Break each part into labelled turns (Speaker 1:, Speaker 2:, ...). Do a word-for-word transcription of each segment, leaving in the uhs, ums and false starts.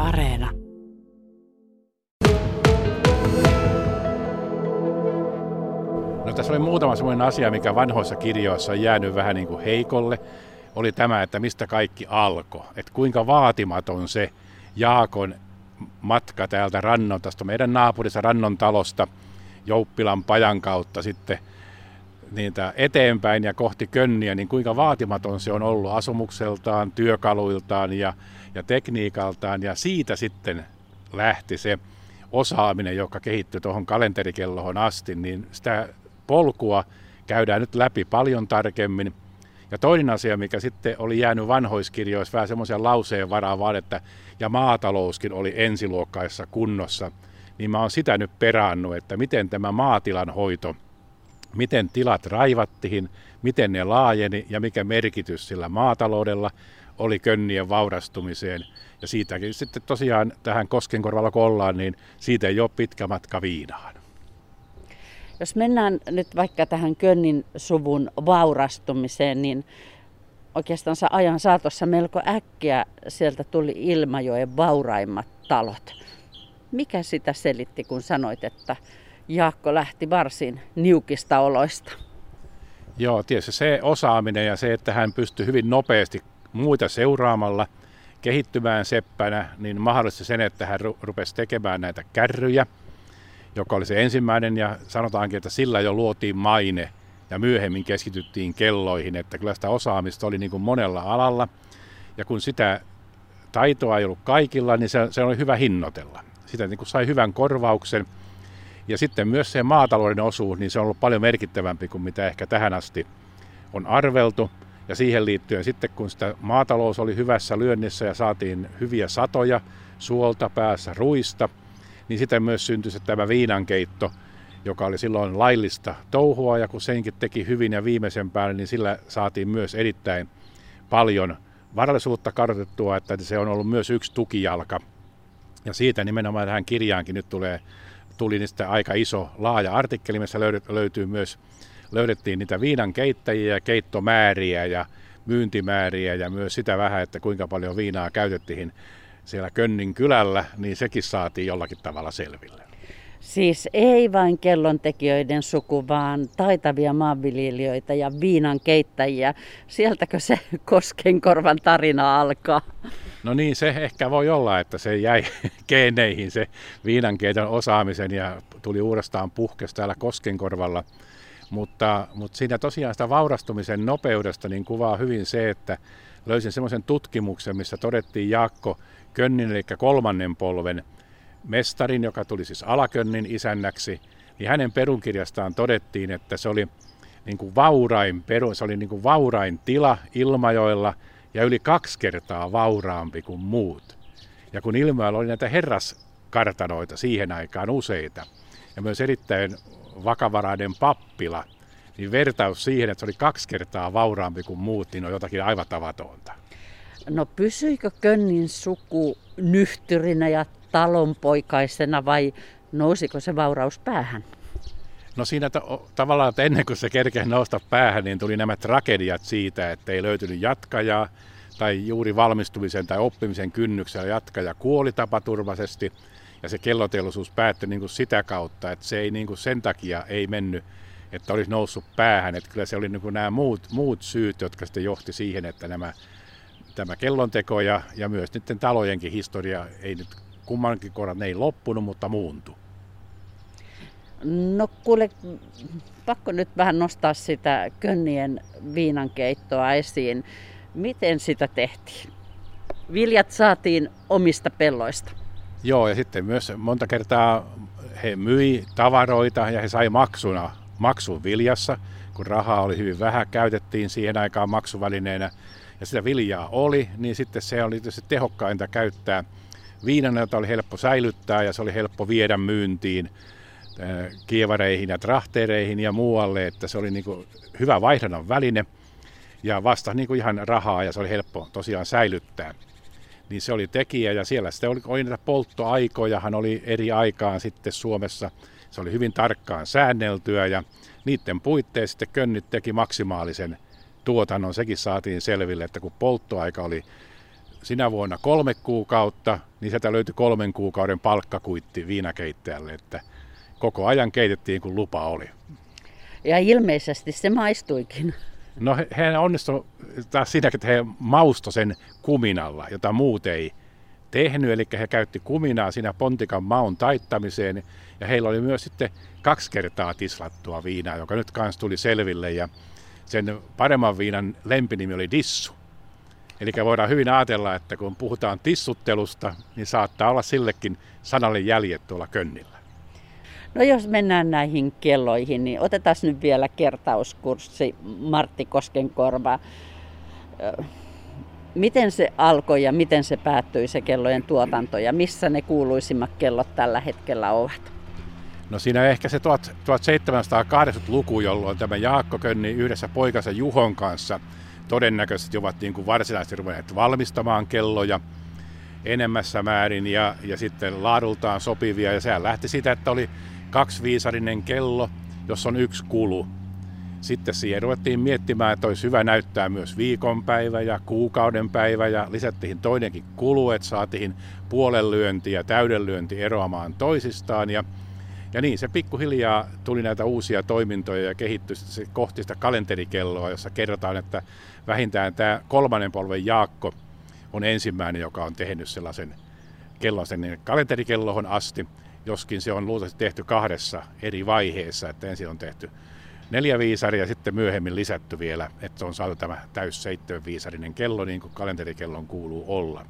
Speaker 1: Areena.
Speaker 2: No, tässä oli muutama sellainen asia, mikä vanhoissa kirjoissa on jäänyt vähän niin kuin heikolle. Oli tämä, että mistä kaikki alkoi. Että kuinka vaatimaton se Jaakon matka täältä Rannon, tästä meidän naapurissa Rannon talosta Jouppilan pajan kautta sitten niitä eteenpäin ja kohti Könniä, niin kuinka vaatimaton se on ollut asumukseltaan, työkaluiltaan ja, ja tekniikaltaan. Ja siitä sitten lähti se osaaminen, joka kehittyi tuohon kalenterikelloon asti, niin sitä polkua käydään nyt läpi paljon tarkemmin. Ja toinen asia, mikä sitten oli jäänyt vanhoiskirjoissa vähän semmoisen lauseen varaan vaan, että ja maatalouskin oli ensiluokkaisessa kunnossa, niin mä oon sitä nyt perannut, että miten tämä maatilan hoito, miten tilat raivattiin, miten ne laajeni ja mikä merkitys sillä maataloudella oli Könnien vaurastumiseen. Ja siitäkin sitten tosiaan tähän Koskenkorvalla kun ollaan, niin siitä ei ole pitkä matka Viinaan.
Speaker 3: Jos mennään nyt vaikka tähän Könnin suvun vaurastumiseen, niin oikeastaan ajan saatossa melko äkkiä sieltä tuli Ilmajoen vauraimmat talot. Mikä sitä selitti, kun sanoit, että Jaakko lähti varsin niukista oloista?
Speaker 2: Joo, tietysti se osaaminen ja se, että hän pystyi hyvin nopeasti muita seuraamalla kehittymään seppänä, niin mahdollisti sen, että hän rupesi tekemään näitä kärryjä, joka oli se ensimmäinen, ja sanotaankin, että sillä jo luotiin maine, ja myöhemmin keskityttiin kelloihin, että kyllä sitä osaamista oli niin kuin monella alalla, ja kun sitä taitoa ei ollut kaikilla, niin se, se oli hyvä hinnoitella. Sitä niin kuin sai hyvän korvauksen, ja sitten myös se maatalouden osuus, niin se on ollut paljon merkittävämpi kuin mitä ehkä tähän asti on arveltu, ja siihen liittyen sitten, kun sitä maatalous oli hyvässä lyönnissä ja saatiin hyviä satoja suolta päässä ruista, niin sitten myös syntyi tämä viinankeitto, joka oli silloin laillista touhua, ja kun senkin teki hyvin ja viimeisen päälle, niin sillä saatiin myös erittäin paljon varallisuutta kartoitettua, että se on ollut myös yksi tukijalka. Ja siitä nimenomaan tähän kirjaankin nyt tulee, tuli niistä aika iso laaja artikkeli, missä löytyy myös, löydettiin niitä viinankeittäjiä ja keittomääriä ja myyntimääriä ja myös sitä vähän, että kuinka paljon viinaa käytettiin siellä Könnin kylällä, niin sekin saatiin jollakin tavalla selville.
Speaker 3: Siis ei vain kellontekijöiden suku, vaan taitavia maanviljelijöitä ja viinankeittäjiä. Sieltäkö se Koskenkorvan tarina alkaa?
Speaker 2: No niin, se ehkä voi olla, että se jäi geeneihin se viinankeiton osaamisen ja tuli uudestaan puhkes täällä Koskenkorvalla. Mutta, mutta siinä tosiaan sitä vaurastumisen nopeudesta niin kuvaa hyvin se, että löysin semmoisen tutkimuksen, missä todettiin Jaakko Könnin, eli kolmannen polven mestarin, joka tuli siis Alakönnin isännäksi, niin hänen perunkirjastaan todettiin, että se oli niin kuin vaurain, peru, se oli niin kuin vaurain tila Ilmajoella ja yli kaksi kertaa vauraampi kuin muut. Ja kun Ilmajoella oli näitä herraskartanoita siihen aikaan useita ja myös erittäin vakavarainen pappila, niin vertaus siihen, että se oli kaksi kertaa vauraampi kuin muut, niin on jotakin aivan tavatonta.
Speaker 3: No pysyikö Könnin suku nyhtyrinä ja talonpoikaisena vai nousiko se vauraus päähän?
Speaker 2: No siinä to- tavallaan, että ennen kuin se kerkesi nousta päähän, niin tuli nämä tragediat siitä, että ei löytynyt jatkajaa tai juuri valmistumisen tai oppimisen kynnyksellä jatkaja kuoli tapaturmaisesti ja se kelloteollisuus päättyi niin kuin sitä kautta, että se ei niin kuin sen takia ei mennyt, että olisi noussut päähän. Että kyllä se oli niin kuin nämä muut, muut syyt, jotka sitten johti siihen, että nämä, tämä kellonteko ja, ja myös niiden talojenkin historia ei nyt kummankin kohdan ne ei loppunut, mutta muuntui.
Speaker 3: No kuule, pakko nyt vähän nostaa sitä Könnien viinankeittoa esiin. Miten sitä tehtiin? Viljat saatiin omista pelloista.
Speaker 2: Joo, ja sitten myös monta kertaa he myi tavaroita ja he sai maksuna maksun viljassa, kun rahaa oli hyvin vähän, käytettiin siihen aikaan maksuvälineenä ja sitä viljaa oli, niin sitten se oli tietysti tehokkainta käyttää viinana, jota oli helppo säilyttää ja se oli helppo viedä myyntiin kievareihin ja trahteereihin ja muualle, että se oli niin kuin hyvä vaihdunnan väline ja vasta niin kuin ihan rahaa ja se oli helppo tosiaan säilyttää. Niin se oli tekijä ja siellä sitten oli, oli näitä polttoaikojahan oli eri aikaan sitten Suomessa. Se oli hyvin tarkkaan säänneltyä ja niiden puitteissa sitten Könnit teki maksimaalisen tuotannon. Sekin saatiin selville, että kun polttoaika oli sinä vuonna kolme kuukautta niin sieltä löytyi kolmen kuukauden palkkakuitti viinakeittäjälle, että koko ajan keitettiin kun lupa oli.
Speaker 3: Ja ilmeisesti se maistuikin.
Speaker 2: No he, he onnistuivat taas siinä, että he maustoi sen kuminalla, jota muut ei tehnyt, eli he käytti kuminaa siinä pontikan maun taittamiseen, ja heillä oli myös sitten kaksi kertaa tislattua viinaa, joka nyt kanssa tuli selville, ja sen paremman viinan lempinimi oli dissu. Eli voidaan hyvin ajatella, että kun puhutaan tissuttelusta, niin saattaa olla sillekin sanalle jäljet tuolla könnillä.
Speaker 3: No jos mennään näihin kelloihin, niin otetaan nyt vielä kertauskurssi Martti Koskenkorva. Miten se alkoi ja miten se päättyi se kellojen tuotanto ja missä ne kuuluisimmat kellot tällä hetkellä ovat?
Speaker 2: No siinä ehkä se tuhatseitsemänsataakahdeksankymmentäluku, jolloin tämä Jaakko Könni yhdessä poikansa Juhon kanssa todennäköisesti ovat niin kuin varsinaisesti ruvenneet valmistamaan kelloja enemmässä määrin ja, ja sitten laadultaan sopivia. Ja sehän lähti siitä, että oli kaksiviisarinen kello, jossa on yksi kulu. Sitten siihen ruvettiin miettimään, että olisi hyvä näyttää myös viikonpäivä ja kuukaudenpäivä ja lisättiin toinenkin kulu, että saatiin puolenlyönti ja täydenlyönti eroamaan toisistaan. Ja, ja niin se pikkuhiljaa tuli näitä uusia toimintoja ja kehittyi se kohti sitä kalenterikelloa, jossa kerrotaan, että vähintään tämä kolmannen polven Jaakko on ensimmäinen, joka on tehnyt sellaisen kellon sen kalenterikellohon asti, joskin se on luultavasti tehty kahdessa eri vaiheessa, että ensin on tehty neljä viisaria ja sitten myöhemmin lisätty vielä, että on saatu tämä täys seitsemänviisarinen kello, niin kuin kalenterikellon kuuluu olla.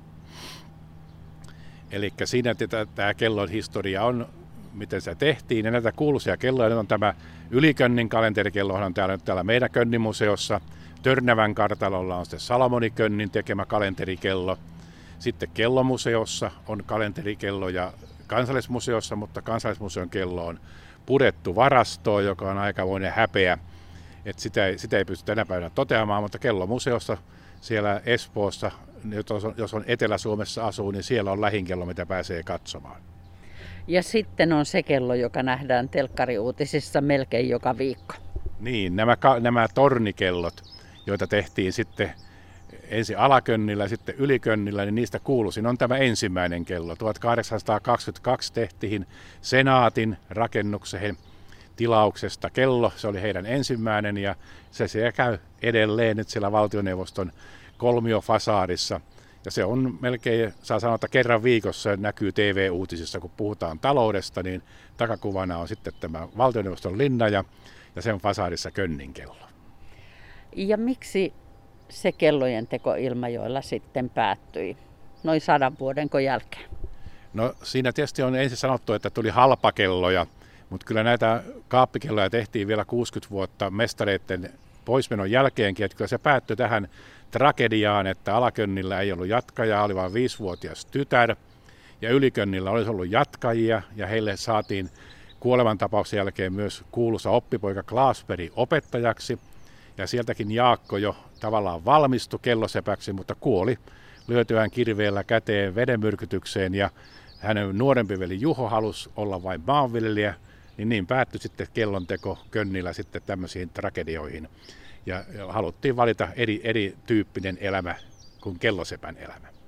Speaker 2: Eli siinä että tämä kellon historia on, miten se tehtiin, ja näitä kuuluisia kelloja on tämä Ylikönnin kalenterikello, on täällä, täällä meidän Könnimuseossa. Törnävän kartalolla on sitten Salomoni Könnin tekemä kalenterikello. Sitten Kellomuseossa on kalenterikello ja Kansallismuseossa, mutta Kansallismuseon kello on purettu varastoon, joka on aikamoinen häpeä. Et sitä, ei, sitä ei pysty tänä päivänä toteamaan, mutta Kellomuseossa siellä Espoossa, jos on Etelä-Suomessa asuu, niin siellä on lähin kello, mitä pääsee katsomaan.
Speaker 3: Ja sitten on se kello, joka nähdään telkkariuutisissa melkein joka viikko.
Speaker 2: Niin, nämä, nämä tornikellot, joita tehtiin sitten ensin Alakönnillä ja sitten Ylikönnillä, niin niistä kuuluisin on tämä ensimmäinen kello. tuhatkahdeksansataakaksikymmentäkaksi tehtiin Senaatin rakennuksen tilauksesta kello. Se oli heidän ensimmäinen ja se siellä käy edelleen nyt siellä valtioneuvoston kolmiofasaadissa. Ja se on melkein, saa sanoa, että kerran viikossa näkyy T V-uutisissa, kun puhutaan taloudesta, niin takakuvana on sitten tämä valtioneuvoston linna ja, ja sen fasaadissa Könnin kello.
Speaker 3: Ja miksi se kellojen teko Ilmajoella sitten päättyi noin sadan vuodenko jälkeen?
Speaker 2: No siinä tietysti on ensin sanottu, että tuli halpakelloja, mutta kyllä näitä kaappikelloja tehtiin vielä kuusikymmentä vuotta mestareiden poismenon jälkeenkin, että kyllä se päättyi tähän tragediaan, että Alakönnillä ei ollut jatkajaa, oli vain viisivuotias tytär ja Ylikönnillä olisi ollut jatkajia ja heille saatiin kuolemantapauksen jälkeen myös kuuluisa oppipoika Klaasberg opettajaksi. Ja sieltäkin Jaakko jo tavallaan valmistui kellosepäksi, mutta kuoli lyötyään kirveellä käteen vedenmyrkytykseen. Ja hänen nuorempi veli Juho halusi olla vain maanviljelijä, niin niin päättyi sitten kellonteko Könnillä sitten tämmöisiin tragedioihin. Ja haluttiin valita eri, erityyppinen elämä kuin kellosepän elämä.